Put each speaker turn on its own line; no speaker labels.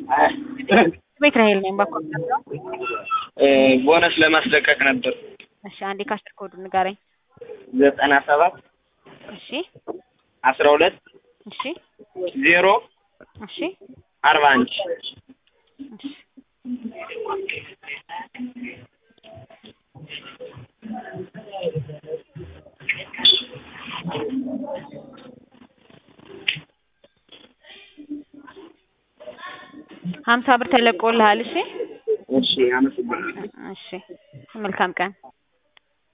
ሚካኤል ነኝ ባኮታ
ቦነስ ለማስለቀቅ ነበር።
እሺ አንዴ ካሽር ኮድ ንገረኝ።
97
እሺ
12
እሺ
0
እሺ
41
እሺ ሀምሳ ብር ተለቆልሃል። እሺ
እሺ አመሰግናለሁ።
እሺ መልካም ቀን